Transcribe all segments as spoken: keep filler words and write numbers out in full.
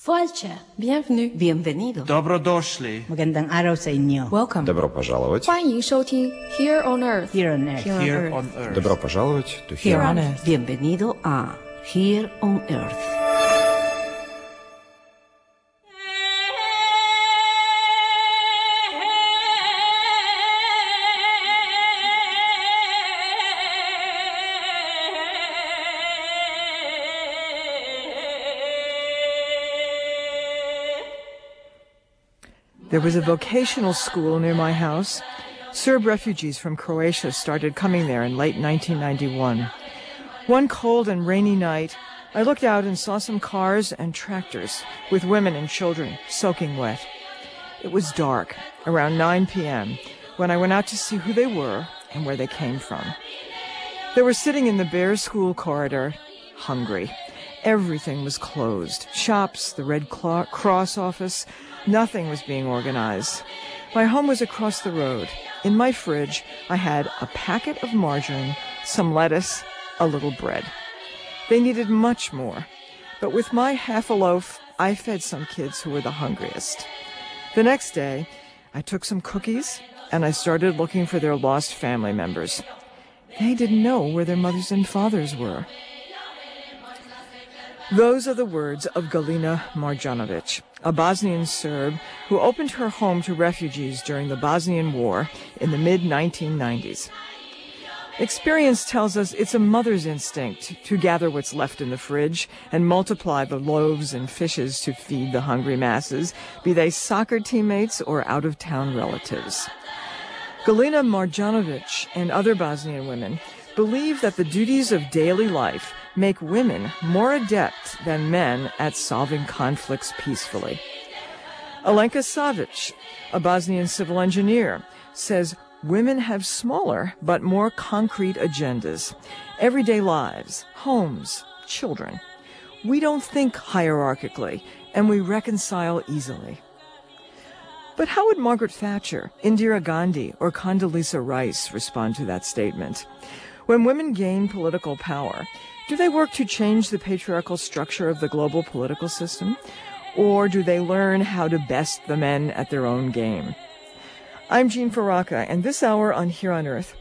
Falche. Bienvenue. Bienvenido. Dobrodošli. Magandang araw sa inyo. Welcome. Добро пожаловать. 欢迎收听 Here on Earth. Here on Earth. Here on Here Earth. on Earth. Добро пожаловать to Here Here on on Earth. Bienvenido a Here on Earth. There was a vocational school near my house. Serb refugees from Croatia started coming there in late nineteen ninety-one. One cold and rainy night, I looked out and saw some cars and tractors with women and children soaking wet. It was dark, around nine p.m., when I went out to see who they were and where they came from. They were sitting in the bare school corridor, hungry. Everything was closed. Shops, the Red Cross office, nothing was being organized. My home was across the road. In my fridge, I had a packet of margarine, some lettuce, a little bread. They needed much more. But with my half a loaf, I fed some kids who were the hungriest. The next day, I took some cookies, and I started looking for their lost family members. They didn't know where their mothers and fathers were. Those are the words of Galina Marjanovic, a Bosnian Serb who opened her home to refugees during the Bosnian War in the mid nineteen nineties. Experience tells us it's a mother's instinct to gather what's left in the fridge and multiply the loaves and fishes to feed the hungry masses, be they soccer teammates or out-of-town relatives. Galina Marjanovic and other Bosnian women believe that the duties of daily life make women more adept than men at solving conflicts peacefully. Alenka Savic, a Bosnian civil engineer, says women have smaller but more concrete agendas, everyday lives, homes, children. We don't think hierarchically, and we reconcile easily. But how would Margaret Thatcher, Indira Gandhi, or Condoleezza Rice respond to that statement? When women gain political power, do they work to change the patriarchal structure of the global political system? Or do they learn how to best the men at their own game? I'm Jean Faraka, and this hour on Here on Earth,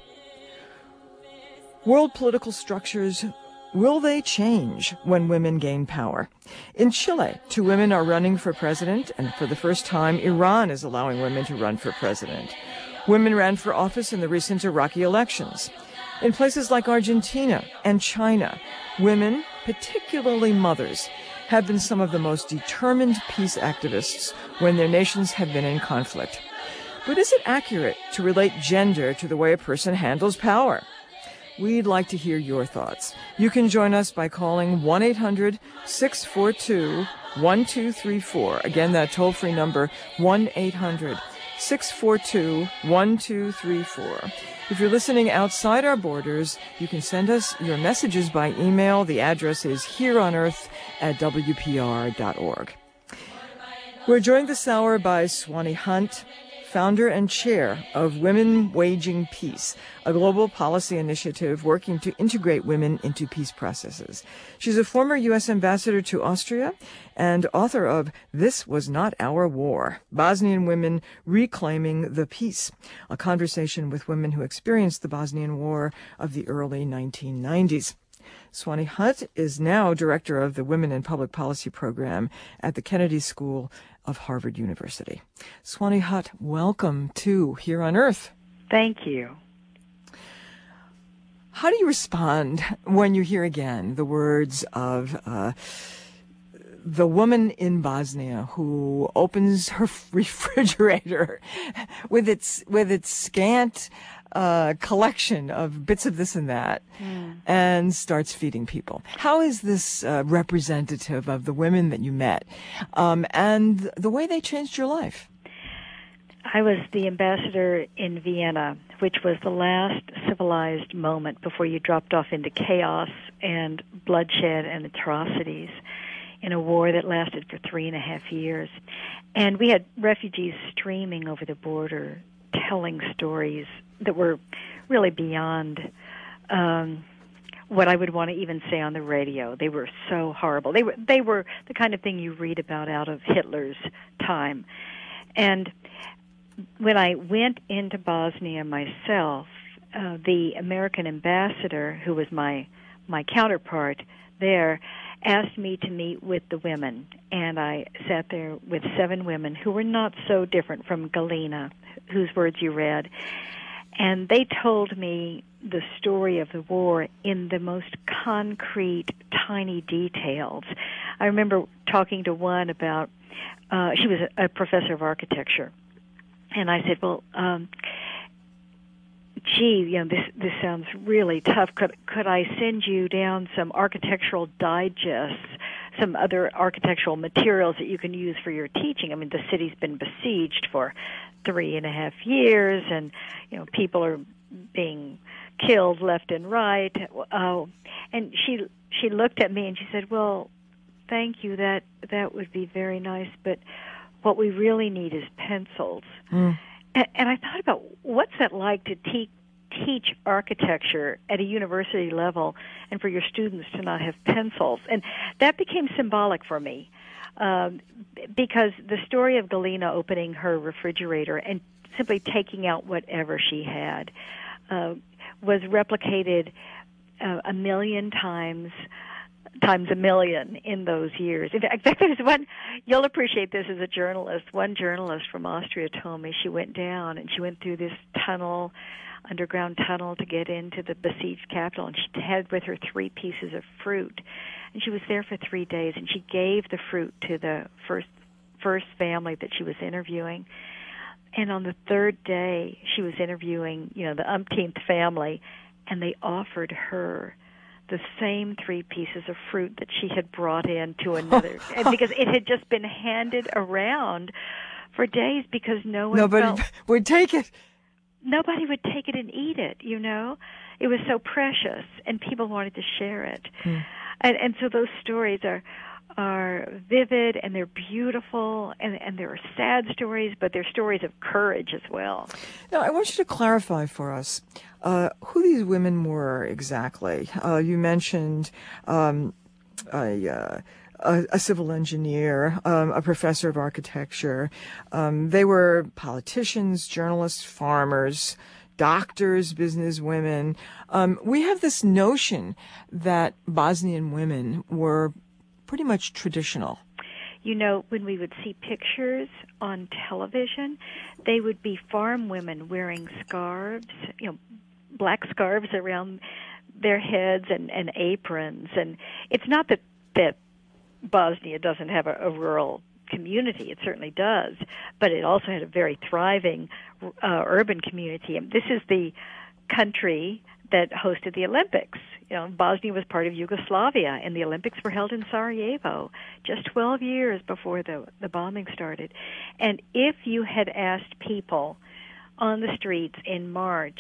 world political structures, will they change when women gain power? In Chile, two women are running for president, and for the first time, Iran is allowing women to run for president. Women ran for office in the recent Iraqi elections. In places like Argentina and China, women, particularly mothers, have been some of the most determined peace activists when their nations have been in conflict. But is it accurate to relate gender to the way a person handles power? We'd like to hear your thoughts. You can join us by calling one eight hundred six four two one two three four. Again, that toll-free number, one eight hundred six four two one two three four. If you're listening outside our borders, you can send us your messages by email. The address is hereonearth at w p r dot org. We're joined this hour by Swanee Hunt, founder and chair of Women Waging Peace, a global policy initiative working to integrate women into peace processes. She's a former U S ambassador to Austria and author of This Was Not Our War, Bosnian Women Reclaiming the Peace, a conversation with women who experienced the Bosnian War of the early nineteen nineties. Swanee Hunt is now director of the Women in Public Policy program at the Kennedy School of Harvard University. Swanee Hunt, welcome to Here on Earth. Thank you. How do you respond when you hear again the words of uh, the woman in Bosnia who opens her refrigerator with its with its scant uh, collection of bits of this and that, mm. and starts feeding people? How is this uh, representative of the women that you met um, and the way they changed your life? I was the ambassador in Vienna, which was the last civilized moment before you dropped off into chaos and bloodshed and atrocities in a war that lasted for three and a half years. And we had refugees streaming over the border, telling stories that were really beyond um, what I would want to even say on the radio. They were so horrible. They were they were the kind of thing you read about out of Hitler's time. And when I went into Bosnia myself, uh, the American ambassador, who was my my counterpart there, asked me to meet with the women, and I sat there with seven women who were not so different from Galina, whose words you read, and they told me the story of the war in the most concrete, tiny details. I remember talking to one about, uh, she was a, a professor of architecture, and I said, well, um, gee, you know, this this sounds really tough. Could could I send you down some architectural digests, some other architectural materials that you can use for your teaching? I mean, the city's been besieged for three and a half years, and you know, people are being killed left and right. Uh, and she she looked at me and she said, "Well, thank you. That that would be very nice, but what we really need is pencils." Mm. And I thought about what's that like to te- teach architecture at a university level and for your students to not have pencils. And that became symbolic for me um, because the story of Galina opening her refrigerator and simply taking out whatever she had uh, was replicated uh, a million times times a million in those years. In fact, there's one, you'll appreciate this as a journalist, one journalist from Austria told me she went down and she went through this tunnel, underground tunnel to get into the besieged capital, and she had with her three pieces of fruit. And she was there for three days, and she gave the fruit to the first first family that she was interviewing. And on the third day, she was interviewing, you know, the umpteenth family, and they offered her the same three pieces of fruit that she had brought in to another, and because it had just been handed around for days because no one Nobody felt, would take it. Nobody would take it and eat it, you know. It was so precious, and people wanted to share it. Hmm. And, and so those stories are are vivid, and they're beautiful, and, and there are sad stories, but they're stories of courage as well. Now, I want you to clarify for us uh, who these women were exactly. Uh, you mentioned um, a, uh, a, a civil engineer, um, a professor of architecture. Um, they were politicians, journalists, farmers, doctors, business women. Um, we have this notion that Bosnian women were pretty much traditional. You know, when we would see pictures on television, they would be farm women wearing scarves, you know, black scarves around their heads and, and aprons. And it's not that, that Bosnia doesn't have a, a rural community. It certainly does. But it also had a very thriving uh, urban community. And this is the country that hosted the Olympics. You know, Bosnia was part of Yugoslavia, and the Olympics were held in Sarajevo just twelve years before the, the bombing started. And if you had asked people on the streets in March,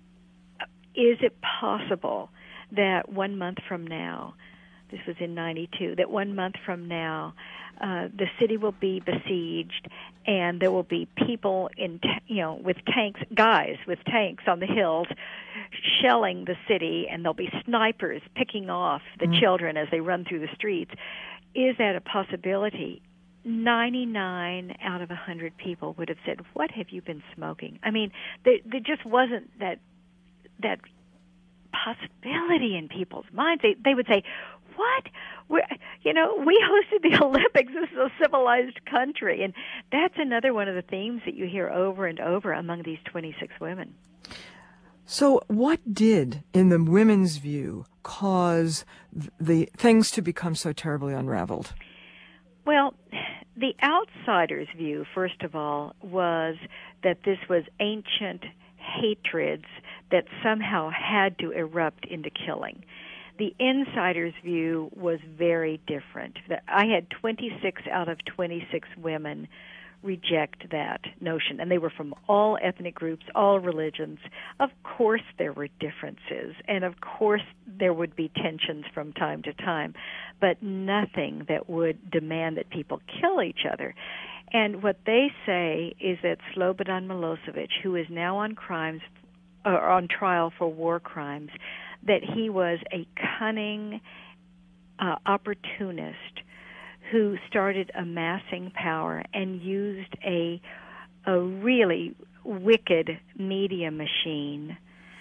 is it possible that one month from now, this was in ninety-two, that one month from now, uh, the city will be besieged, and there will be people in, t- you know, with tanks, guys with tanks on the hills, shelling the city, and there'll be snipers picking off the mm. children as they run through the streets. Is that a possibility? ninety-nine out of one hundred people would have said, "What have you been smoking?" I mean, there, there just wasn't that that possibility in people's minds. They they would say, "What? We're, you know, we hosted the Olympics. This is a civilized country." And that's another one of the themes that you hear over and over among these twenty-six women. So what did, in the women's view, cause the things to become so terribly unraveled? Well, the outsider's view, first of all, was that this was ancient hatreds that somehow had to erupt into killing. The insider's view was very different. I had twenty-six out of twenty-six women reject that notion, and they were from all ethnic groups, all religions. Of course there were differences, and of course there would be tensions from time to time, but nothing that would demand that people kill each other. And what they say is that Slobodan Milosevic, who is now on crimes or on trial for war crimes, that he was a cunning uh, opportunist who started amassing power and used a a really wicked media machine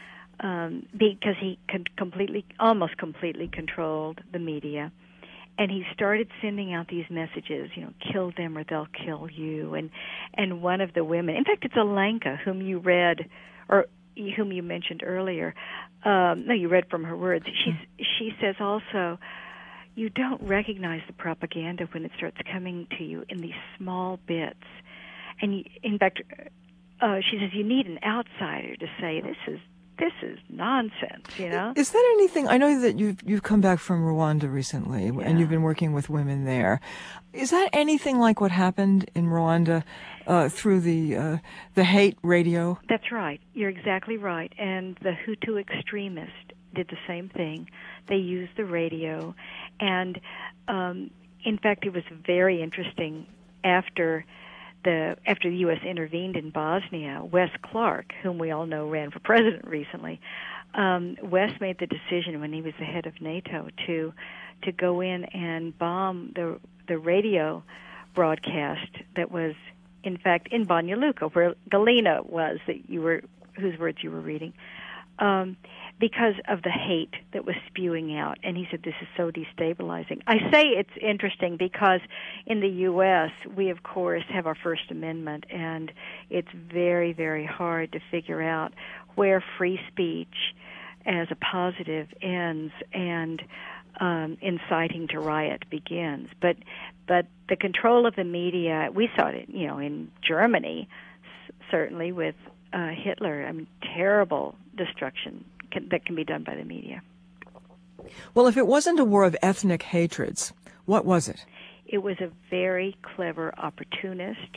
um, because he con- completely, almost completely controlled the media. And he started sending out these messages, you know, kill them or they'll kill you. And and one of the women, in fact, it's Alenka, whom you read, or whom you mentioned earlier. Um, no, you read from her words. She's, she says also, you don't recognize the propaganda when it starts coming to you in these small bits. And you, in fact, uh, she says you need an outsider to say this is this is nonsense. You know, is that anything? I know that you've you've come back from Rwanda recently, yeah. and you've been working with women there. Is that anything like what happened in Rwanda uh, through the uh, the hate radio? That's right. You're exactly right. And the Hutu extremists did the same thing. They used the radio, and um, in fact, it was very interesting after. The, after the U S intervened in Bosnia, Wes Clark, whom we all know ran for president recently, um, Wes made the decision when he was the head of NATO to to go in and bomb the the radio broadcast that was, in fact, in Banja Luka, where Galina was, that you were whose words you were reading, um, because of the hate that was spewing out. And he said, this is so destabilizing. I say it's interesting because in the U S, we, of course, have our First Amendment, and it's very, very hard to figure out where free speech as a positive ends and um, inciting to riot begins. But but the control of the media, we saw it, you know, in Germany, s- certainly with uh, Hitler. I mean, terrible destruction can, that can be done by the media. Well, if it wasn't a war of ethnic hatreds, what was it? It was a very clever opportunist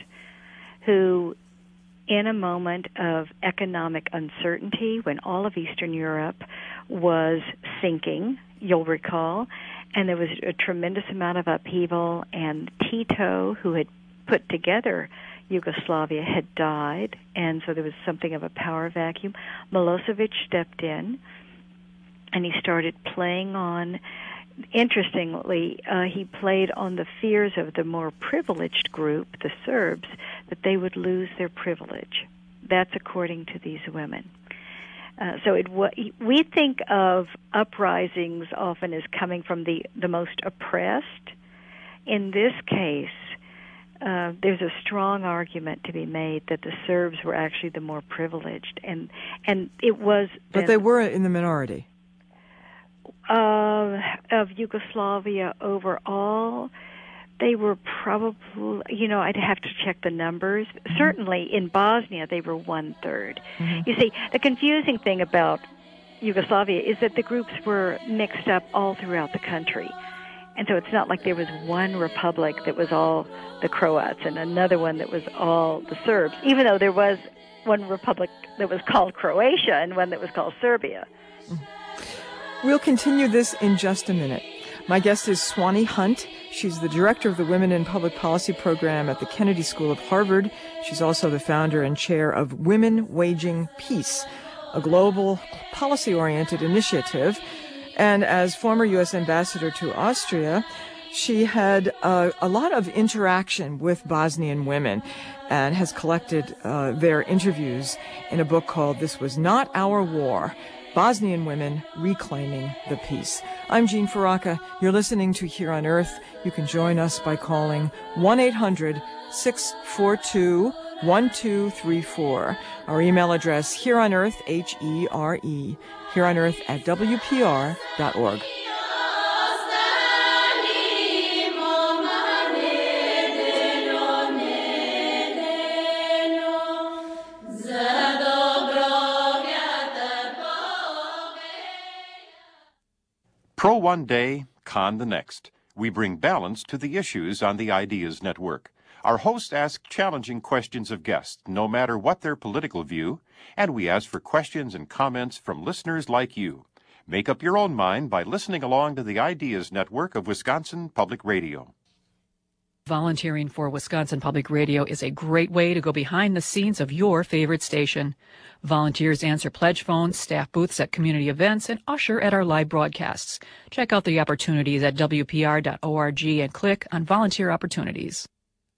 who, in a moment of economic uncertainty, when all of Eastern Europe was sinking, you'll recall, and there was a tremendous amount of upheaval, and Tito, who had put together Yugoslavia, had died, and so there was something of a power vacuum. Milosevic stepped in, and he started playing on, interestingly, uh, he played on the fears of the more privileged group, the Serbs, that they would lose their privilege. That's according to these women. Uh, so it we think of uprisings often as coming from the, the most oppressed. In this case, uh, there's a strong argument to be made that the Serbs were actually the more privileged, and and it was. But then, they were in the minority. Uh, of Yugoslavia overall, they were probably, you know, I'd have to check the numbers. Mm-hmm. Certainly in Bosnia, they were one-third. Mm-hmm. You see, the confusing thing about Yugoslavia is that the groups were mixed up all throughout the country. And so it's not like there was one republic that was all the Croats and another one that was all the Serbs, even though there was one republic that was called Croatia and one that was called Serbia. Mm-hmm. We'll continue this in just a minute. My guest is Swanee Hunt. She's the director of the Women in Public Policy program at the Kennedy School of Harvard. She's also the founder and chair of Women Waging Peace, a global policy-oriented initiative. And as former U S ambassador to Austria, she had uh, a lot of interaction with Bosnian women and has collected uh, their interviews in a book called This Was Not Our War: Bosnian Women Reclaiming the Peace. I'm Jean Ferracca. You're listening to Here on Earth. You can join us by calling one eight hundred six four two one two three four. Our email address, Here on Earth, H E R E, Here on Earth at W P R dot org. Pro one day, con the next. We bring balance to the issues on the Ideas Network. Our hosts ask challenging questions of guests, no matter what their political view, and we ask for questions and comments from listeners like you. Make up your own mind by listening along to the Ideas Network of Wisconsin Public Radio. Volunteering for Wisconsin Public Radio is a great way to go behind the scenes of your favorite station. Volunteers answer pledge phones, staff booths at community events, and usher at our live broadcasts. Check out the opportunities at W P R dot org and click on Volunteer Opportunities.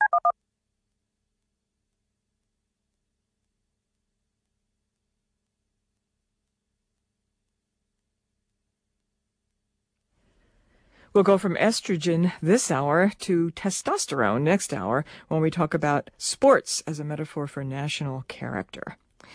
We'll go from estrogen this hour to testosterone next hour when we talk about sports as a metaphor for national character.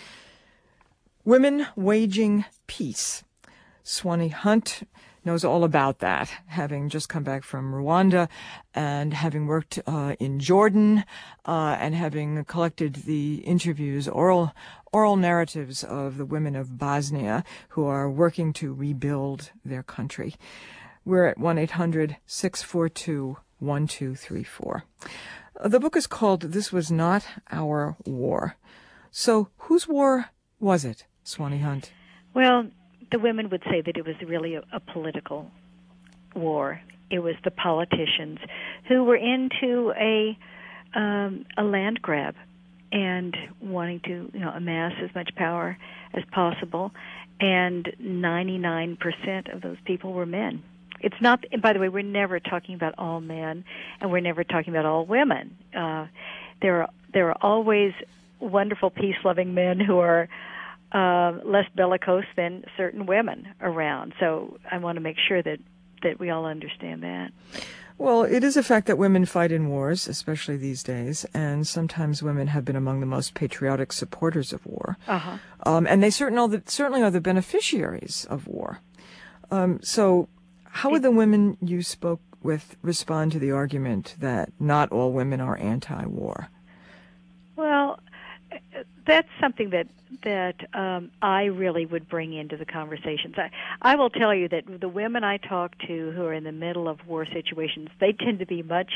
Women waging peace. Swanee Hunt knows all about that, having just come back from Rwanda and having worked uh, in Jordan uh, and having collected the interviews, oral oral narratives of the women of Bosnia who are working to rebuild their country. We're at one eight hundred six four two one two three four. Uh, the book is called This Was Not Our War. So whose war was it, Swanee Hunt? Well, the women would say that it was really a, a political war. It was the politicians who were into a um, a land grab and wanting to, you know, amass as much power as possible. And ninety-nine percent of those people were men. It's not, and by the way, we're never talking about all men, and we're never talking about all women. Uh, there are there are always wonderful, peace-loving men who are uh, less bellicose than certain women around. So I want to make sure that, that we all understand that. Well, it is a fact that women fight in wars, especially these days, and sometimes women have been among the most patriotic supporters of war. Uh-huh. Um, and they certain are the, certainly are the beneficiaries of war. Um, so how would the women you spoke with respond to the argument that not all women are anti-war? Well, that's something that that um, I really would bring into the conversations. I, I will tell you that the women I talk to who are in the middle of war situations, they tend to be much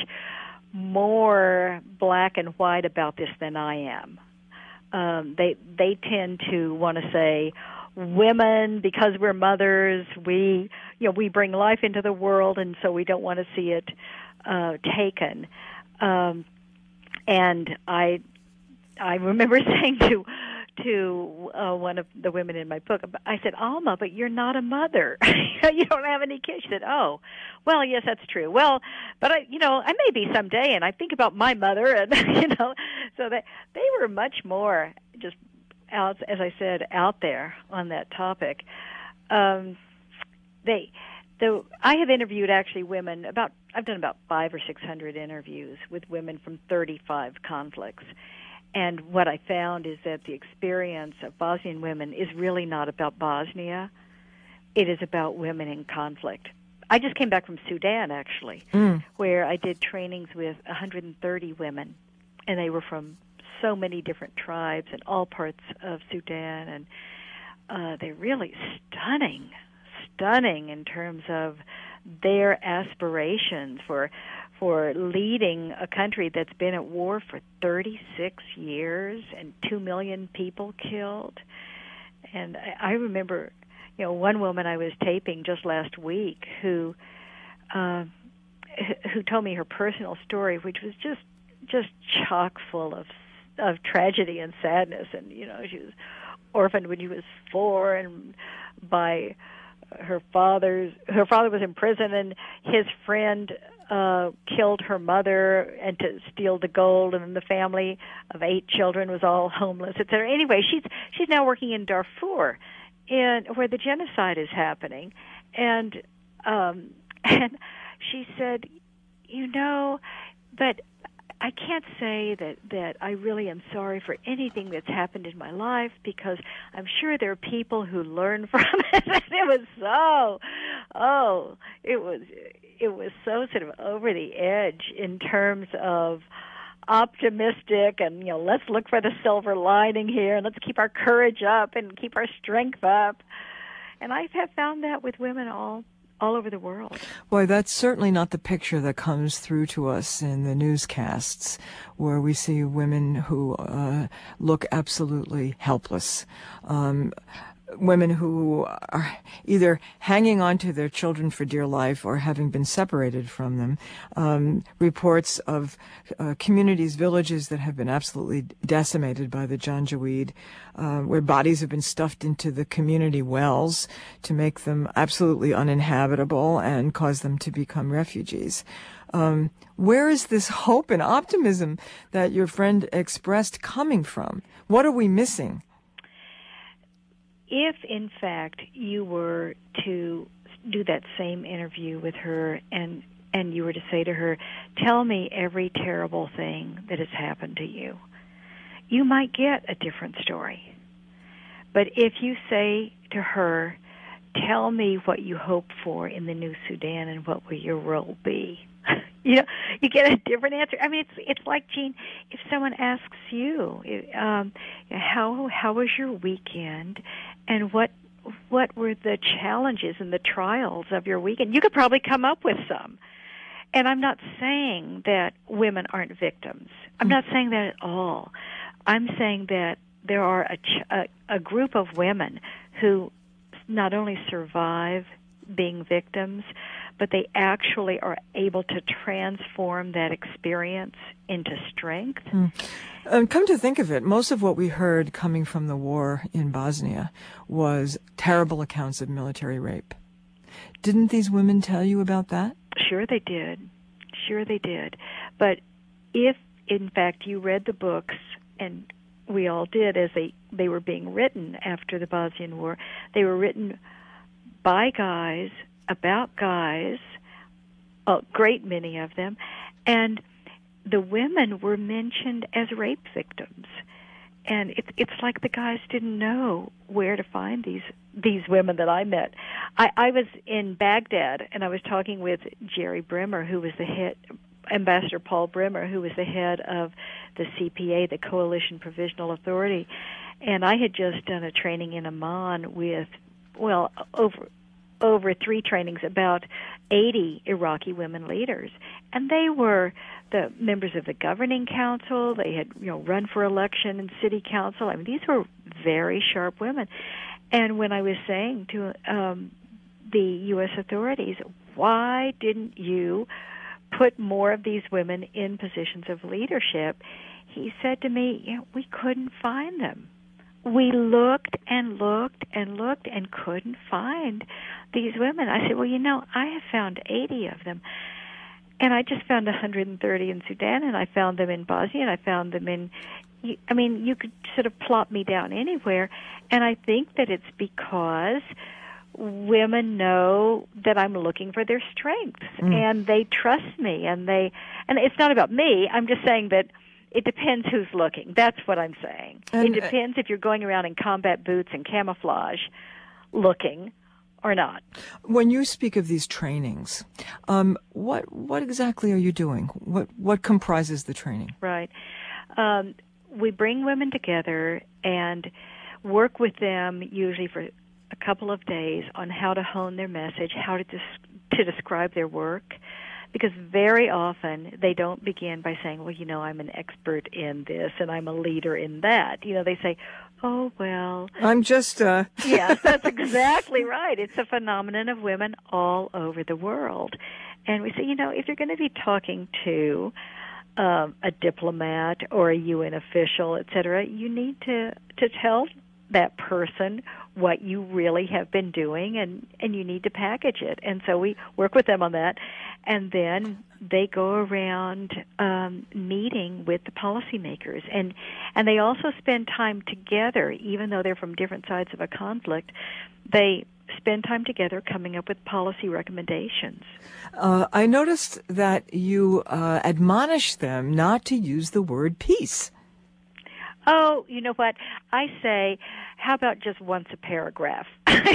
more black and white about this than I am. Um, they they tend to want to say, women, because we're mothers, we you know we bring life into the world, and so we don't want to see it uh, taken. Um, and I I remember saying to to uh, one of the women in my book, I said, Alma, but you're not a mother. You don't have any kids. She said, oh, well, yes, that's true. Well, but I, you know, I may be someday, and I think about my mother, and you know, so that they were much more just out, as I said, out there on that topic. Um, they, the I have interviewed actually women about. I've done about five or six hundred interviews with women from thirty-five conflicts. And what I found is that the experience of Bosnian women is really not about Bosnia. It is about women in conflict. I just came back from Sudan, actually, mm. where I did trainings with one hundred thirty women, and they were from so many different tribes in all parts of Sudan, and uh, they're really stunning, stunning in terms of their aspirations for for leading a country that's been at war for thirty-six years and two million people killed. And I, I remember, you know, one woman I was taping just last week who uh, who told me her personal story, which was just just chock full of of tragedy and sadness. And you know, she was orphaned when she was four, and by her father's her father was in prison, and his friend uh killed her mother and to steal the gold, and then the family of eight children was all homeless, et cetera. Anyway, she's she's now working in Darfur, and where the genocide is happening, and um and she said, you know, but I can't say that, that I really am sorry for anything that's happened in my life, because I'm sure there are people who learn from it. And it was so, oh, it was, it was so sort of over the edge in terms of optimistic and, you know, let's look for the silver lining here and let's keep our courage up and keep our strength up. And I have found that with women all all over the world. Boy, that's certainly not the picture that comes through to us in the newscasts, where we see women who uh, look absolutely helpless. Um, women who are either hanging on to their children for dear life or having been separated from them. Um, reports of uh, communities, villages that have been absolutely decimated by the Janjaweed, uh, where bodies have been stuffed into the community wells to make them absolutely uninhabitable and cause them to become refugees. Um, where is this hope and optimism that your friend expressed coming from? What are we missing? If, in fact, you were to do that same interview with her and and you were to say to her, tell me every terrible thing that has happened to you, you might get a different story. But if you say to her, tell me what you hope for in the new Sudan and what will your role be, you know, you get a different answer. I mean, it's it's like, Jean, if someone asks you, um, how how was your weekend, and what what were the challenges and the trials of your weekend, you could probably come up with some. And I'm not saying that women aren't victims. I'm not saying that at all. I'm saying that there are a, ch- a, a group of women who not only survive being victims, but they actually are able to transform that experience into strength. Mm. And come to think of it, most of what we heard coming from the war in Bosnia was terrible accounts of military rape. Didn't these women tell you about that? Sure they did. Sure they did. But if, in fact, you read the books, and we all did as they, they were being written after the Bosnian War, they were written by guys, about guys, a great many of them, and the women were mentioned as rape victims. And it's it's like the guys didn't know where to find these these women that I met. I, I was in Baghdad, and I was talking with Jerry Brimmer, who was the head, Ambassador Paul Brimmer, who was the head of the C P A, the Coalition Provisional Authority. And I had just done a training in Amman with, well, over over three trainings, about eighty Iraqi women leaders. And they were the members of the governing council. They had, you know, run for election in city council. I mean, these were very sharp women. And when I was saying to um, the U S authorities, why didn't you put more of these women in positions of leadership, he said to me, you know, we couldn't find them. We looked and looked and looked and couldn't find these women. I said, well, you know, I have found eighty of them. And I just found one hundred thirty in Sudan, and I found them in Bosnia, and I found them in, I mean, you could sort of plop me down anywhere. And I think that it's because women know that I'm looking for their strengths, mm. and they trust me, and they, and it's not about me. I'm just saying that it depends who's looking. That's what I'm saying. And it depends if you're going around in combat boots and camouflage looking or not. When you speak of these trainings, um, what what exactly are you doing? What what comprises the training? Right. Um, we bring women together and work with them usually for a couple of days on how to hone their message, how to des- to describe their work. Because very often they don't begin by saying, well, you know, I'm an expert in this and I'm a leader in that. You know, they say, oh, well. I'm just, uh. Yes, that's exactly right. It's a phenomenon of women all over the world. And we say, you know, if you're going to be talking to um, a diplomat or a U N official, et cetera, you need to, to tell that person what you really have been doing, and, and you need to package it. And so we work with them on that. And then they go around um, meeting with the policymakers. And, and they also spend time together, even though they're from different sides of a conflict. They spend time together coming up with policy recommendations. Uh, I noticed that you uh, admonish them not to use the word peace. Oh, you know what? I say, how about just once a paragraph?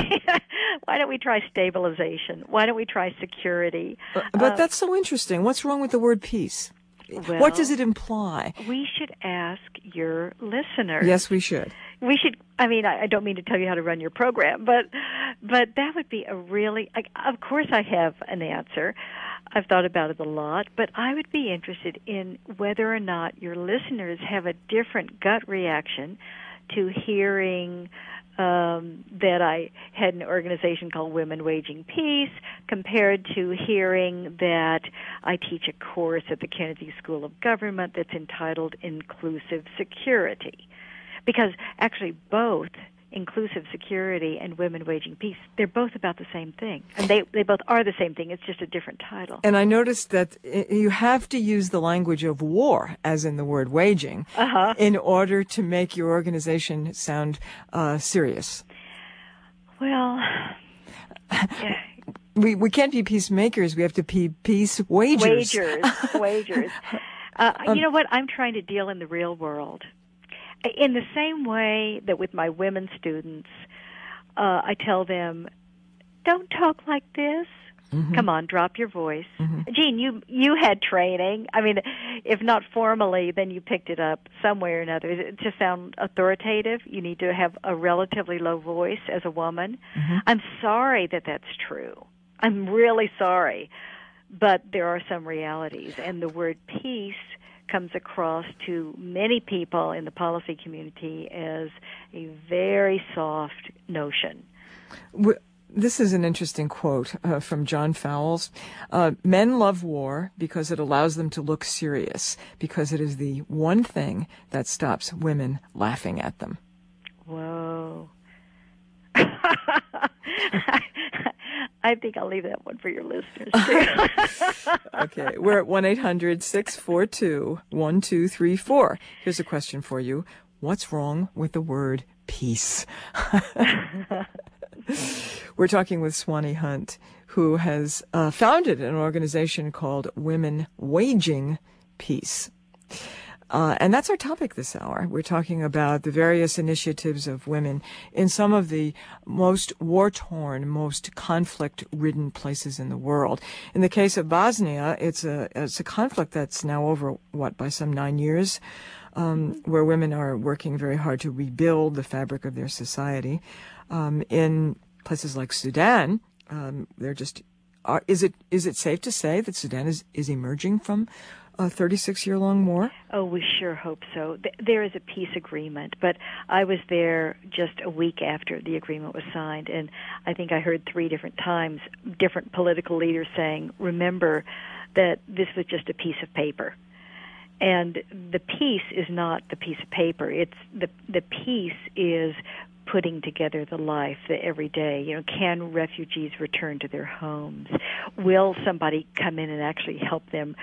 Why don't we try stabilization? Why don't we try security? Uh, but uh, that's so interesting. What's wrong with the word peace? Well, what does it imply? We should ask your listeners. Yes, we should. We should. I mean, I, I don't mean to tell you how to run your program, but but that would be a really. I, of course, I have an answer. I've thought about it a lot, but I would be interested in whether or not your listeners have a different gut reaction to hearing um, that I had an organization called Women Waging Peace, compared to hearing that I teach a course at the Kennedy School of Government that's entitled Inclusive Security. Because actually both inclusive security and women waging peace, they're both about the same thing. And they, they both are the same thing. It's just a different title. And I noticed that you have to use the language of war, as in the word waging, uh-huh. in order to make your organization sound uh, serious. Well, yeah. we we can't be peacemakers. We have to be peace wagers. Wagers, wagers. Uh, um, you know what? I'm trying to deal in the real world. In the same way that with my women students, uh, I tell them, don't talk like this. Mm-hmm. Come on, drop your voice. Mm-hmm. Jean, you you had training. I mean, if not formally, then you picked it up some way or another. To sound authoritative, you need to have a relatively low voice as a woman. Mm-hmm. I'm sorry that that's true. I'm really sorry. But there are some realities, and the word peace comes across to many people in the policy community as a very soft notion. This is an interesting quote uh, from John Fowles. Uh, Men love war because it allows them to look serious, because it is the one thing that stops women laughing at them. Whoa. I think I'll leave that one for your listeners, too. Okay. We're at one eight hundred six four two one two three four. Here's a question for you. What's wrong with the word peace? We're talking with Swanee Hunt, who has uh, founded an organization called Women Waging Peace. Uh, and that's our topic this hour. We're talking about the various initiatives of women in some of the most war-torn, most conflict-ridden places in the world. In the case of Bosnia, it's a it's a conflict that's now over, what, by some nine years, um, where women are working very hard to rebuild the fabric of their society. Um, in places like Sudan, um, they're just are, is it is it safe to say that Sudan is, is emerging from a thirty-six year long war? Oh, we sure hope so. There is a peace agreement, but I was there just a week after the agreement was signed, and I think I heard three different times different political leaders saying, remember that this was just a piece of paper. And the peace is not the piece of paper. It's the the peace is putting together the life, the everyday. You know, can refugees return to their homes? Will somebody come in and actually help them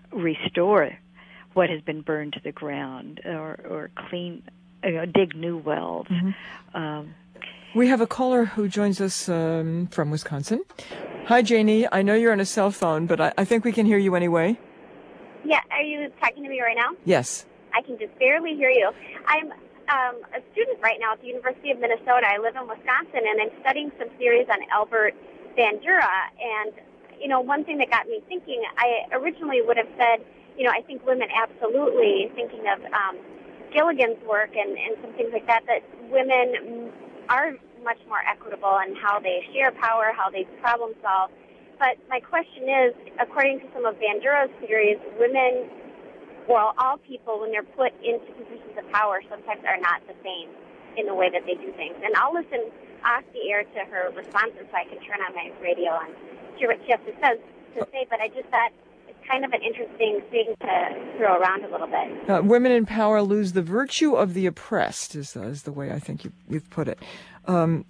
restore what has been burned to the ground, or, or clean, you know, dig new wells? Mm-hmm. Um, we have a caller who joins us um, from Wisconsin. Hi, Janie. I know you're on a cell phone, but I, I think we can hear you anyway. Yeah, are you talking to me right now? Yes. I can just barely hear you. I'm um, a student right now at the University of Minnesota. I live in Wisconsin, and I'm studying some theories on Albert Bandura. And, you know, one thing that got me thinking, I originally would have said, you know, I think women absolutely, thinking of um, Gilligan's work and, and some things like that, that women are much more equitable in how they share power, how they problem solve. But my question is, according to some of Bandura's theories, women, well, all people, when they're put into positions of power, sometimes are not the same in the way that they do things. And I'll listen off the air to her responses so I can turn on my radio and hear what she has to, says, to say. But I just thought it's kind of an interesting thing to throw around a little bit. Uh, women in power lose the virtue of the oppressed, is, uh, is the way I think you, you've put it. Um,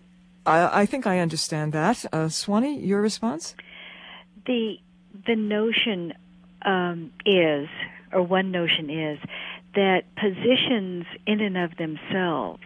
I, I think I understand that. Uh, Swanee, your response? The the notion um, is, or one notion is, that positions in and of themselves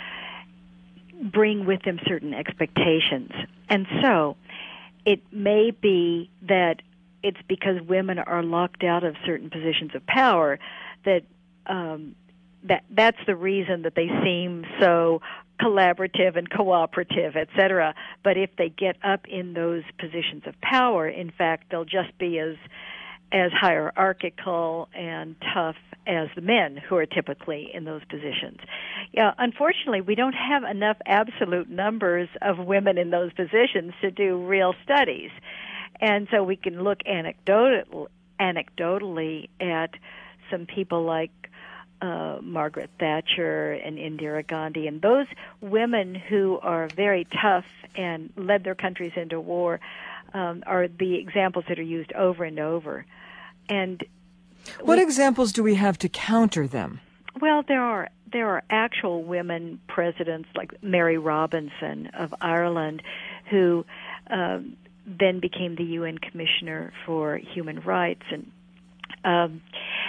bring with them certain expectations. And so it may be that it's because women are locked out of certain positions of power that um, that that's the reason that they seem so collaborative and cooperative, et cetera. But if they get up in those positions of power, in fact, they'll just be as as hierarchical and tough as the men who are typically in those positions. Yeah, unfortunately, we don't have enough absolute numbers of women in those positions to do real studies. And so we can look anecdotal, anecdotally at some people like uh, Margaret Thatcher and Indira Gandhi, and those women who are very tough and led their countries into war um, are the examples that are used over and over. And what we, examples do we have to counter them? Well, there are there are actual women presidents like Mary Robinson of Ireland, who um, then became the U N Commissioner for Human Rights, and um,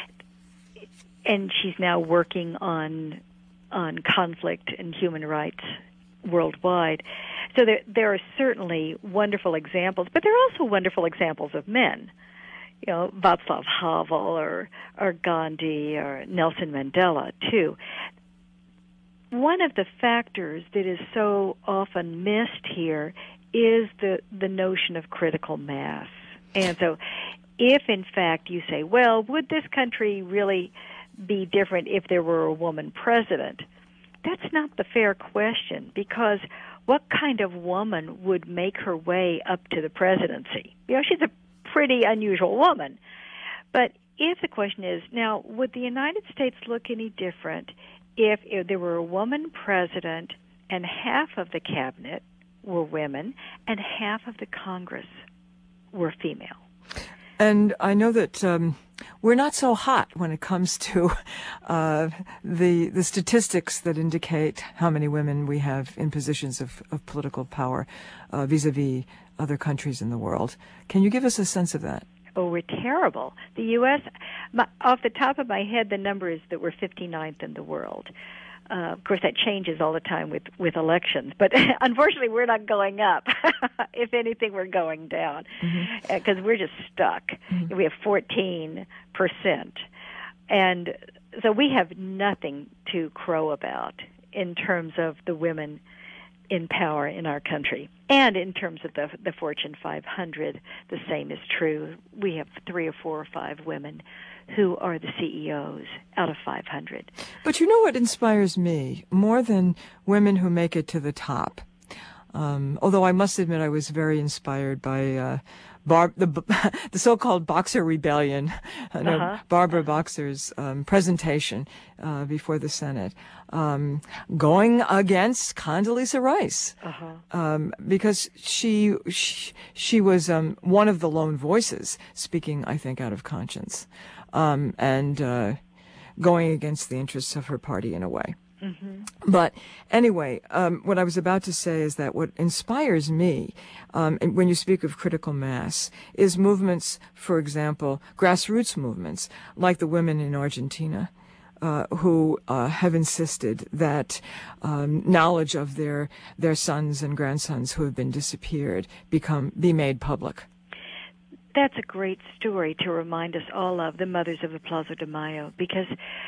and she's now working on on conflict and human rights worldwide. So there there are certainly wonderful examples, but there are also wonderful examples of men. You know, Václav Havel or, or Gandhi or Nelson Mandela, too. One of the factors that is so often missed here is the, the notion of critical mass. And so if, in fact, you say, well, would this country really be different if there were a woman president? That's not the fair question, because what kind of woman would make her way up to the presidency? You know, she's a pretty unusual woman. But if the question is, now, would the United States look any different if, if there were a woman president and half of the cabinet were women and half of the Congress were female? And I know that um, we're not so hot when it comes to uh, the the statistics that indicate how many women we have in positions of, of political power uh, vis-a-vis other countries in the world. Can you give us a sense of that? Oh, we're terrible. The U S, my, off the top of my head, the number is that we're fifty-ninth in the world. Uh, of course, that changes all the time with, with elections. But unfortunately, we're not going up. If anything, we're going down because mm-hmm. uh, we're just stuck. Mm-hmm. We have fourteen percent. And so we have nothing to crow about in terms of the women in power in our country. And in terms of the, the Fortune five hundred, the same is true. We have three or four or five women who are the C E Os out of five hundred. But you know what inspires me more than women who make it to the top? Um, although I must admit I was very inspired by uh, Bar- the, the so-called Boxer Rebellion, uh, no, uh-huh. Barbara Boxer's um, presentation uh, before the Senate, um, going against Condoleezza Rice, uh-huh. um, because she she, she was um, one of the lone voices speaking, I think, out of conscience, um, and uh, going against the interests of her party in a way. Mm-hmm. But anyway, um, what I was about to say is that what inspires me, um, when you speak of critical mass, is movements, for example, grassroots movements, like the women in Argentina, uh, who uh, have insisted that um, knowledge of their their sons and grandsons who have been disappeared become be made public. That's a great story to remind us all of, the mothers of the Plaza de Mayo, because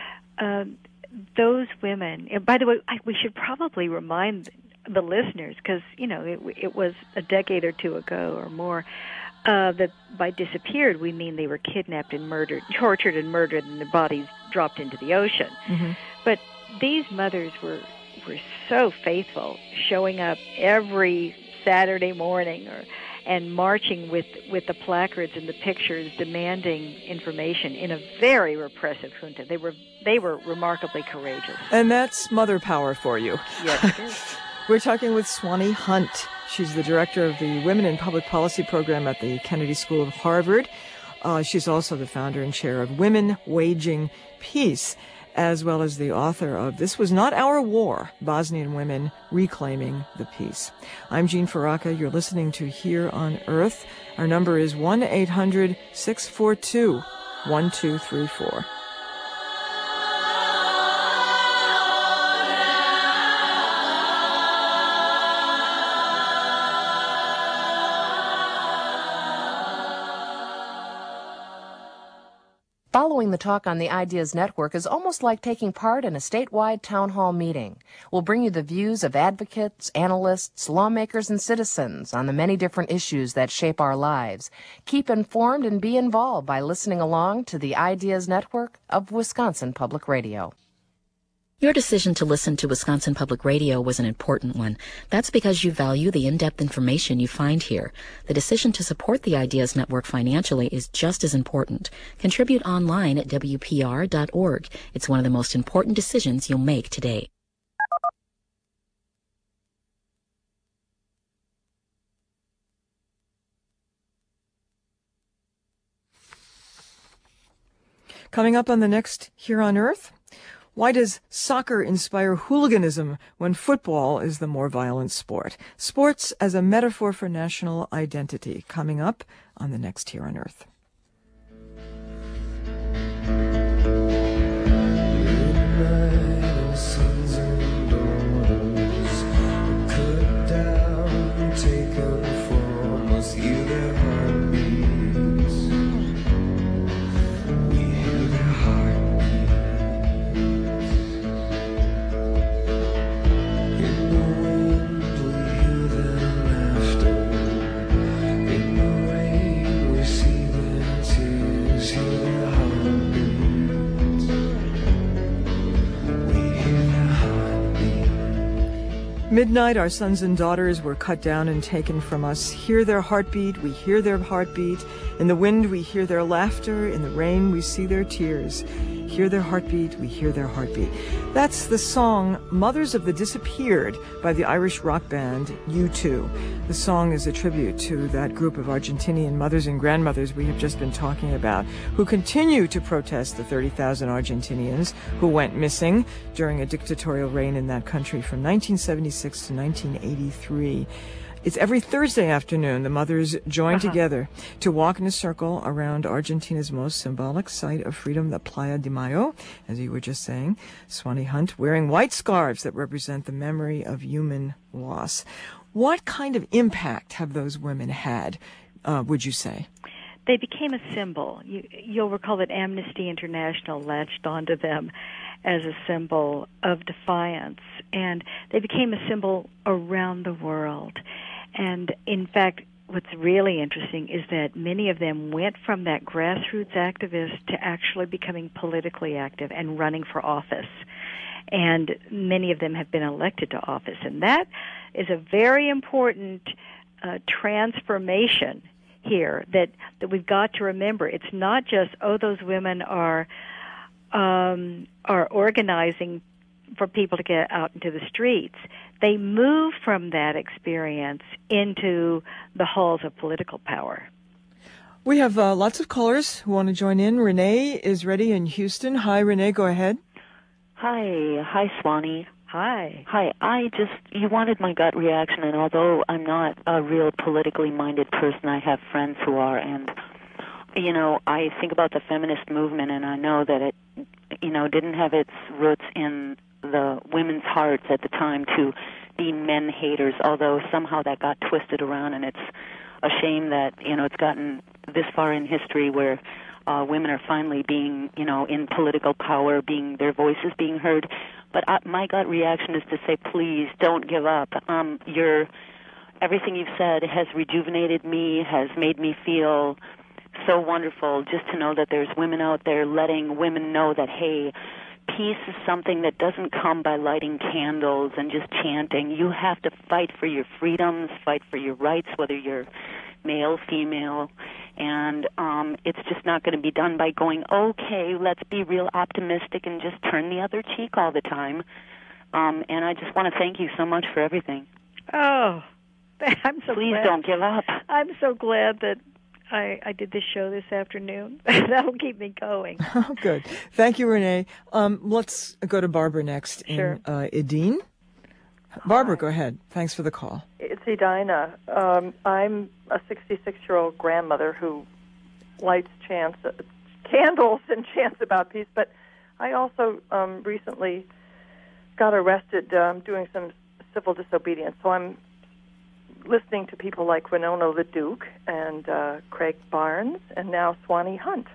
um, those women, and by the way, I, we should probably remind the listeners, because, you know, it, it was a decade or two ago or more, uh, that by disappeared we mean they were kidnapped and murdered, tortured and murdered, and their bodies dropped into the ocean. Mm-hmm. But these mothers were were so faithful, showing up every Saturday morning or and marching with, with the placards and the pictures demanding information in a very repressive junta. They were they were remarkably courageous. And that's mother power for you. Yes, it is. We're talking with Swanee Hunt. She's the director of the Women in Public Policy program at the Kennedy School of Harvard. Uh, she's also the founder and chair of Women Waging Peace, as well as the author of This Was Not Our War, Bosnian Women Reclaiming the Peace. I'm Jean Faraka. You're listening to Here on Earth. Our number is one eight hundred six four two one two three four. Following the talk on the Ideas Network is almost like taking part in a statewide town hall meeting. We'll bring you the views of advocates, analysts, lawmakers, and citizens on the many different issues that shape our lives. Keep informed and be involved by listening along to the Ideas Network of Wisconsin Public Radio. Your decision to listen to Wisconsin Public Radio was an important one. That's because you value the in-depth information you find here. The decision to support the Ideas Network financially is just as important. Contribute online at W P R dot org. It's one of the most important decisions you'll make today. Coming up on the next Here on Earth, why does soccer inspire hooliganism when football is the more violent sport? Sports as a metaphor for national identity. Coming up on the next Here on Earth. Midnight, our sons and daughters were cut down and taken from us. Hear their heartbeat, we hear their heartbeat. In the wind, we hear their laughter. In the rain, we see their tears. Hear their heartbeat, we hear their heartbeat. That's the song Mothers of the Disappeared by the Irish rock band U two. The song is a tribute to that group of Argentinian mothers and grandmothers we have just been talking about, who continue to protest the thirty thousand Argentinians who went missing during a dictatorial reign in that country from nineteen seventy-six to nineteen eighty-three. It's every Thursday afternoon the mothers join uh-huh. together to walk in a circle around Argentina's most symbolic site of freedom, the Playa de Mayo, as you were just saying. Swanee Hunt wearing white scarves that represent the memory of human loss. What kind of impact have those women had, uh, would you say? They became a symbol. You, you'll recall that Amnesty International latched onto them as a symbol of defiance, and they became a symbol around the world. And in fact, what's really interesting is that many of them went from that grassroots activist to actually becoming politically active and running for office. And many of them have been elected to office. And that is a very important uh, transformation here that, that we've got to remember. It's not just, oh, those women are um, are organizing for people to get out into the streets. They move from that experience into the halls of political power. We have uh, lots of callers who want to join in. Renee is ready in Houston. Hi, Renee, go ahead. Hi. Hi, Swanee. Hi. Hi. I just, you wanted my gut reaction, and although I'm not a real politically minded person, I have friends who are, and, you know, I think about the feminist movement, and I know that it, you know, didn't have its roots in the women's hearts at the time to be men haters, although somehow that got twisted around, and it's a shame that, you know, it's gotten this far in history where uh, women are finally being, you know, in political power, being their voices being heard. But uh, my gut reaction is to say, please don't give up. Um, your everything you've said has rejuvenated me, has made me feel so wonderful just to know that there's women out there letting women know that, hey, peace is something that doesn't come by lighting candles and just chanting. You have to fight for your freedoms, fight for your rights, whether you're male, female, and um, it's just not going to be done by going, okay, let's be real optimistic and just turn the other cheek all the time. Um, and I just want to thank you so much for everything. Oh, I'm so Please glad. don't give up. I'm so glad that I, I did this show this afternoon. That'll keep me going. Oh, good. Thank you, Renee. Um, let's go to Barbara next Sure. in uh, Edine. Barbara, go ahead. Thanks for the call. It's Edina. Um, I'm a sixty-six-year-old grandmother who lights chants, uh, candles and chants about peace, but I also um, recently got arrested um, doing some civil disobedience, so I'm listening to people like Winona LaDuke and uh, Craig Barnes and now Swanee Hunt.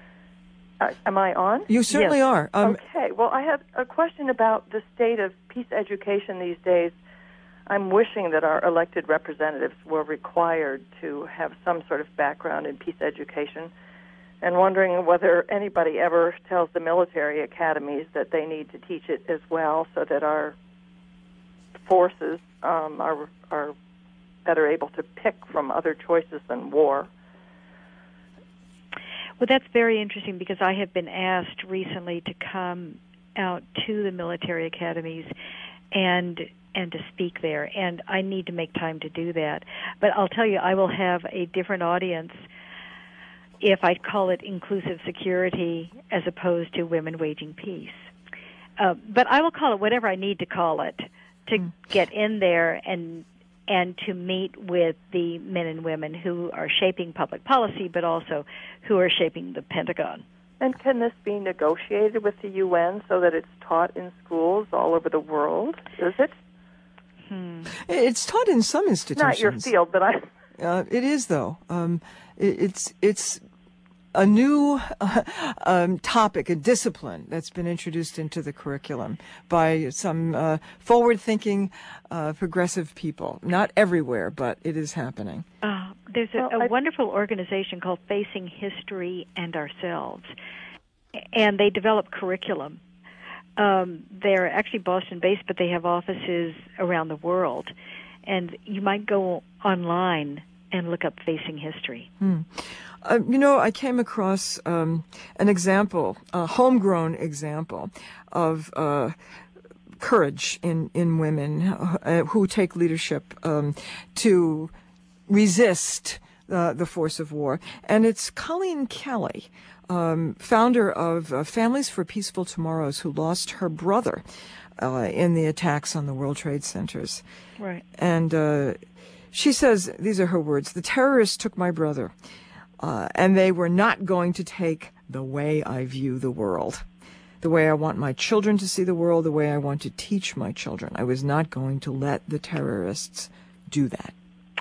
Uh, am I on? You certainly Yes. are. Um, okay. Well, I have a question about the state of peace education these days. I'm wishing that our elected representatives were required to have some sort of background in peace education. and wondering whether anybody ever tells the military academies that they need to teach it as well, so that our forces um, are are better able to pick from other choices than war. Well, that's very interesting, because I have been asked recently to come out to the military academies and and to speak there, and I need to make time to do that. But I'll tell you, I will have a different audience if I call it inclusive security as opposed to women waging peace. Uh, but I will call it whatever I need to call it to mm. get in there and and to meet with the men and women who are shaping public policy, but also who are shaping the Pentagon. And can this be negotiated with the U N so that it's taught in schools all over the world? Is it? Hmm. It's taught in some institutions. Not your field, but I... Uh, it is, though. Um, it, it's it's a new uh, um, topic, a discipline that's been introduced into the curriculum by some uh, forward-thinking, uh, progressive people. Not everywhere, but it is happening. Uh, there's a, well, a I... wonderful organization called Facing History and Ourselves, and they develop curriculum. Um, they're actually Boston-based, but they have offices around the world. And you might go online and look up Facing History. Hmm. Uh, you know, I came across um, an example, a homegrown example of uh, courage in, in women uh, who take leadership um, to resist uh, the force of war. And it's Colleen Kelly, um, founder of uh, Families for Peaceful Tomorrows, who lost her brother uh, in the attacks on the World Trade Centers. Right. And uh, she says, these are her words, "The terrorists took my brother, uh, and they were not going to take the way I view the world, the way I want my children to see the world, the way I want to teach my children. I was not going to let the terrorists do that."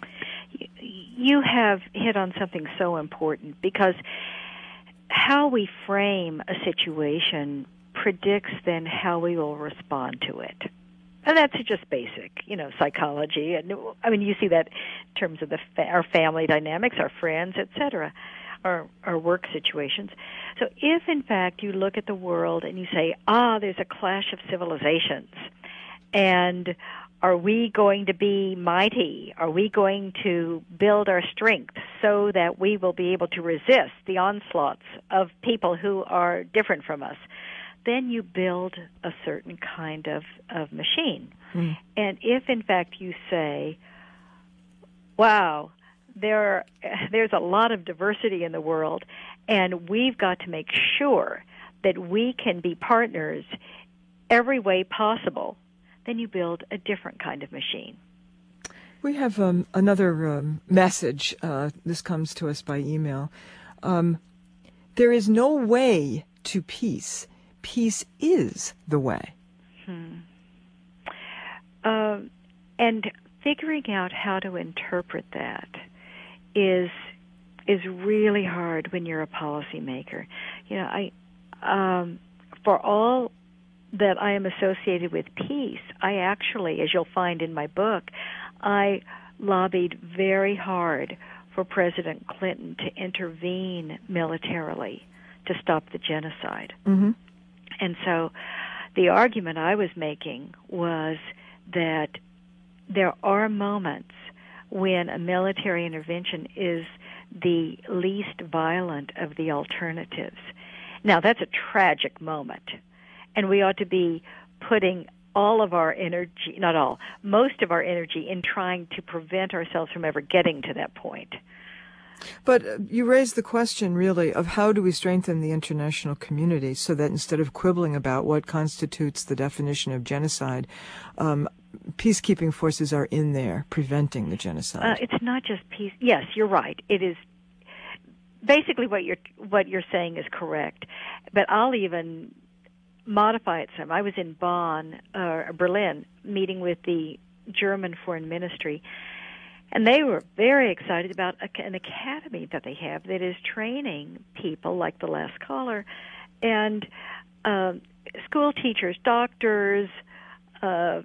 You have hit on something so important, because how we frame a situation predicts then how we will respond to it. And that's just basic, you know, psychology. And I mean, you see that in terms of the fa- our family dynamics, our friends, et cetera, our, our work situations. So if, in fact, you look at the world and you say, ah, there's a clash of civilizations, and are we going to be mighty? Are we going to build our strength so that we will be able to resist the onslaughts of people who are different from us? Then you build a certain kind of, of machine. Mm. And if, in fact, you say, wow, there there's a lot of diversity in the world, and we've got to make sure that we can be partners every way possible, then you build a different kind of machine. We have um, another um, message. Uh, this comes to us by email. Um, there is no way to peace. Peace is the way. Hmm. Uh, and figuring out how to interpret that is is really hard when you're a policymaker. You know, I um, for all that I am associated with peace, I actually, as you'll find in my book, I lobbied very hard for President Clinton to intervene militarily to stop the genocide. Mm-hmm. And so the argument I was making was that there are moments when a military intervention is the least violent of the alternatives. Now, that's a tragic moment, and we ought to be putting all of our energy, not all, most of our energy in trying to prevent ourselves from ever getting to that point. But uh, you raised the question, really, of how do we strengthen the international community so that instead of quibbling about what constitutes the definition of genocide, um, peacekeeping forces are in there preventing the genocide. Uh, it's not just peace. Yes, you're right. It is basically what you're what you're saying is correct. But I'll even modify it some. I was in Bonn, uh, Berlin, meeting with the German Foreign Ministry. And they were very excited about an academy that they have that is training people like the last caller and um, school teachers, doctors, uh,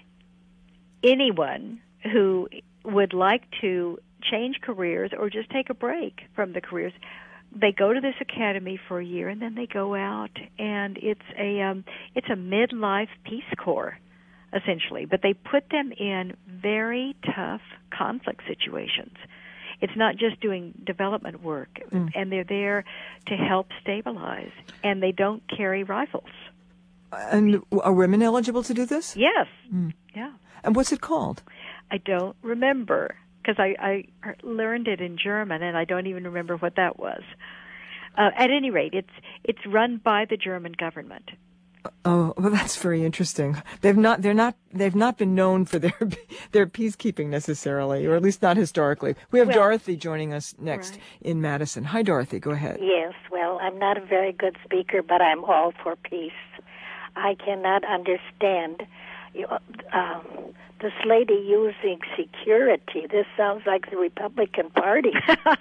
anyone who would like to change careers or just take a break from the careers they go to this academy for a year, and then they go out, and it's a um, it's a midlife Peace Corps, essentially. But they put them in very tough conflict situations. It's not just doing development work, mm. and they're there to help stabilize, and they don't carry rifles. And are women eligible to do this? Yes. Mm. Yeah. And what's it called? I don't remember, because I, I learned it in German, and I don't even remember what that was. Uh, at any rate, it's it's run by the German government. Oh, well, that's very interesting. They've not, they're not, they've not been known for their their peacekeeping necessarily, or at least not historically. We have well, Dorothy joining us next right. in Madison. Hi, Dorothy. Go ahead. Yes. Well, I'm not a very good speaker, but I'm all for peace. I cannot understand um, this lady using security. This sounds like the Republican Party.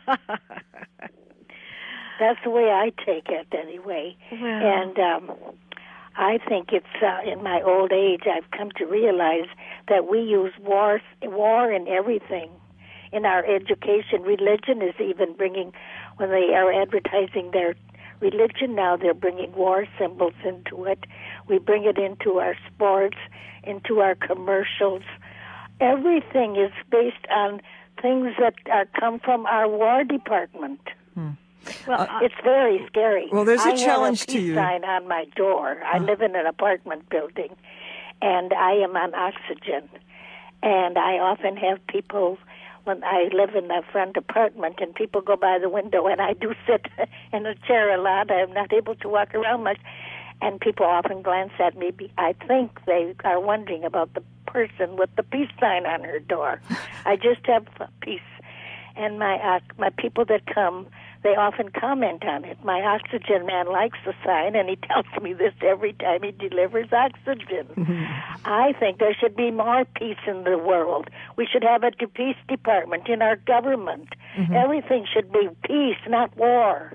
That's the way I take it, anyway. Well. And um, I think it's uh, in my old age I've come to realize that we use war, war in everything. In our education, religion is even bringing, when they are advertising their religion now, they're bringing war symbols into it. We bring it into our sports, into our commercials. Everything is based on things that are come from our War Department. Hmm. Well, uh, it's very scary. Well, there's a I challenge have a to you. sign on my door. I uh. live in an apartment building, and I am on oxygen. And I often have people, when I live in the front apartment, and people go by the window, and I do sit in a chair a lot. I'm not able to walk around much. And people often glance at me. I think they are wondering about the person with the peace sign on her door. I just have peace. And my uh, my people that come, they often comment on it. My oxygen man likes the sign, and he tells me this every time he delivers oxygen. Mm-hmm. I think there should be more peace in the world. We should have a peace department in our government. Mm-hmm. Everything should be peace, not war.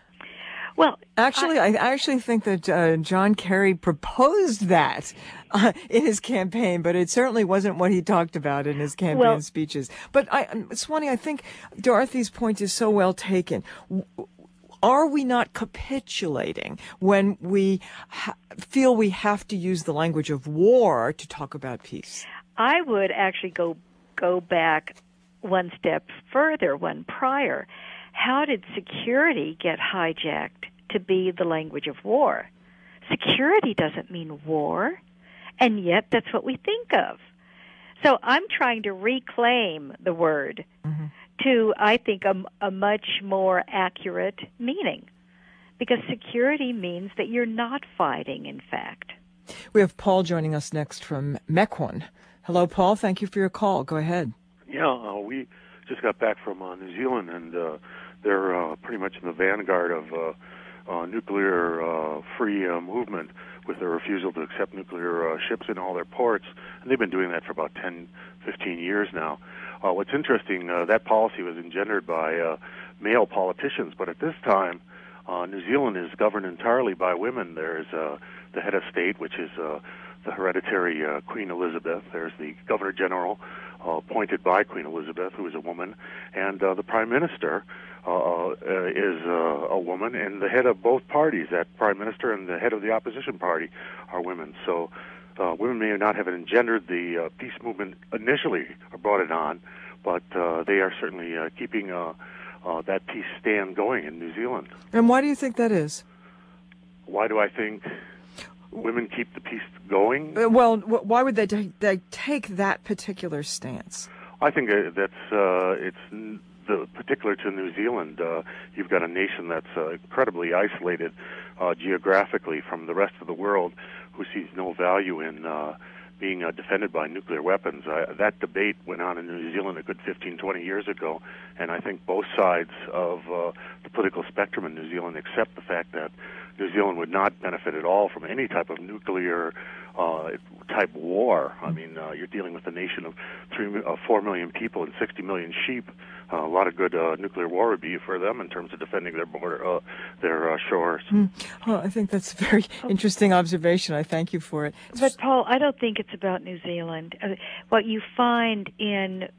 Well, actually, I, I actually think that uh, John Kerry proposed that uh, in his campaign, but it certainly wasn't what he talked about in his campaign well, speeches. But I, Swanee, I think Dorothy's point is so well taken. Are we not capitulating when we ha- feel we have to use the language of war to talk about peace? I would actually go go back one step further, one prior. How did security get hijacked to be the language of war? Security doesn't mean war, and yet that's what we think of. So I'm trying to reclaim the word mm-hmm. to, I think, a, a much more accurate meaning, because security means that you're not fighting, in fact. We have Paul joining us next from Mequon. Hello, Paul. Thank you for your call. Go ahead. Yeah, uh, we just got back from uh, New Zealand, and uh, they're uh, pretty much in the vanguard of uh, uh, nuclear-free uh, uh, movement with their refusal to accept nuclear uh, ships in all their ports. And they've been doing that for about ten, fifteen years now. Uh, what's interesting, uh, that policy was engendered by uh, male politicians, but at this time, uh, New Zealand is governed entirely by women. There's uh, the head of state, which is uh, the hereditary uh, Queen Elizabeth. There's the Governor General, uh, appointed by Queen Elizabeth, who is a woman, and uh, the Prime Minister uh, uh, is uh, a woman, and the head of both parties, that Prime Minister and the head of the opposition party, are women. So uh, women may not have engendered the uh, peace movement initially, or brought it on, but uh, they are certainly uh, keeping uh, uh, that peace stand going in New Zealand. And why do you think that is? Why do I think women keep the peace going? Uh, well, why would they, t- they take that particular stance? I think uh, that's uh, it's n- the particular to New Zealand. Uh, you've got a nation that's uh, incredibly isolated uh, geographically from the rest of the world, who sees no value in uh, being uh, defended by nuclear weapons. Uh, that debate went on in New Zealand a good fifteen, twenty years ago, and I think both sides of uh, the political spectrum in New Zealand accept the fact that New Zealand would not benefit at all from any type of nuclear uh, type war. I mean, uh, you're dealing with a nation of three, uh, four million people and sixty million sheep. Uh, a lot of good uh, nuclear war would be for them in terms of defending their border, uh, their uh, shores. Mm. Well, I think that's a very interesting observation. I thank you for it. But Paul, I don't think it's about New Zealand. Uh, what you find in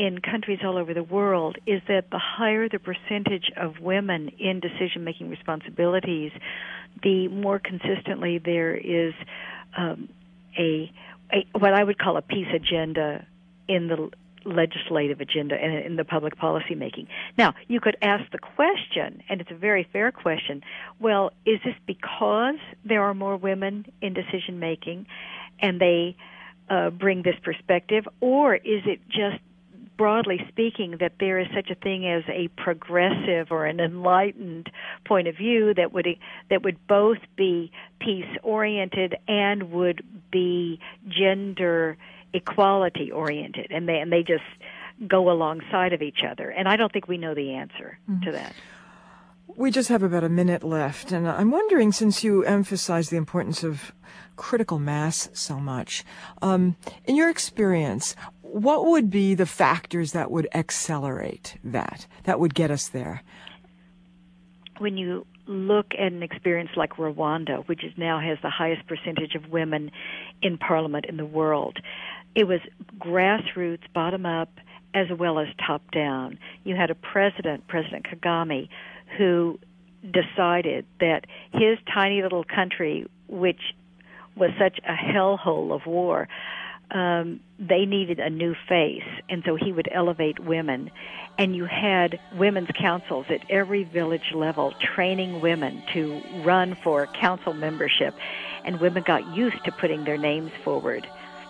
in countries all over the world is that the higher the percentage of women in decision-making responsibilities, the more consistently there is um, a, a what I would call a peace agenda in the legislative agenda and in the public policy making. Now, you could ask the question, and it's a very fair question, well, is this because there are more women in decision making and they uh, bring this perspective, or is it just broadly speaking that there is such a thing as a progressive or an enlightened point of view that would that would both be peace oriented and would be gender equality oriented, and they and they just go alongside of each other? And I don't think we know the answer mm-hmm. to that. We just have about a minute left, and I'm wondering, since you emphasize the importance of critical mass so much, um, in your experience, what would be the factors that would accelerate that, that would get us there? When you look at an experience like Rwanda, which is now has the highest percentage of women in parliament in the world, it was grassroots, bottom up, as well as top down. You had a president, President Kagame, who decided that his tiny little country, which was such a hellhole of war, um, they needed a new face, and so he would elevate women. And you had women's councils at every village level training women to run for council membership, and women got used to putting their names forward.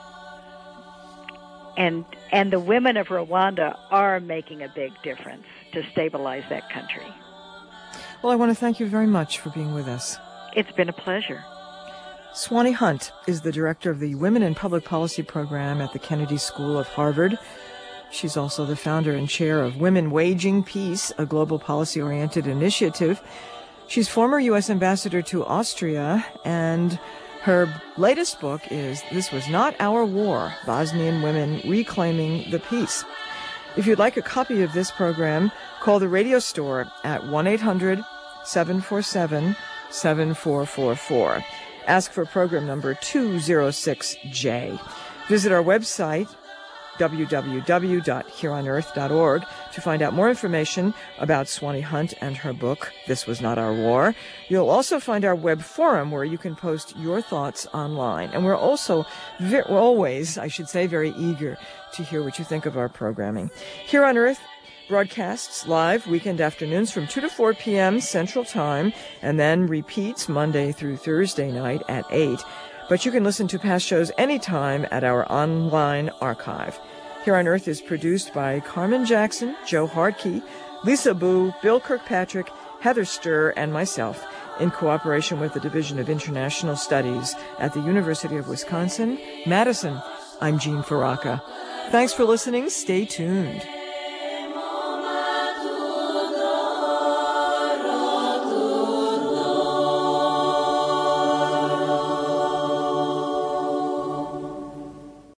And and the women of Rwanda are making a big difference to stabilize that country. Well, I want to thank you very much for being with us. It's been a pleasure. Swanee Hunt is the director of the Women in Public Policy program at the Kennedy School of Harvard. She's also the founder and chair of Women Waging Peace, a global policy-oriented initiative. She's former U S ambassador to Austria, and her latest book is This Was Not Our War, Bosnian Women Reclaiming the Peace. If you'd like a copy of this program, call the radio store at one eight hundred seven four seven seven four four four. Ask for program number two oh six J. Visit our website, w w w dot here on earth dot org, to find out more information about Swanee Hunt and her book, This Was Not Our War. You'll also find our web forum where you can post your thoughts online. And we're also ve- always, I should say, very eager to hear what you think of our programming. Here on Earth broadcasts live weekend afternoons from two to four p.m. Central Time, and then repeats Monday through Thursday night at eight. But you can listen to past shows anytime at our online archive. Here on Earth is produced by Carmen Jackson, Joe Hardkey, Lisa Boo, Bill Kirkpatrick, Heather Sturr, and myself, in cooperation with the Division of International Studies at the University of Wisconsin, Madison. I'm Jean Faraka. Thanks for listening. Stay tuned.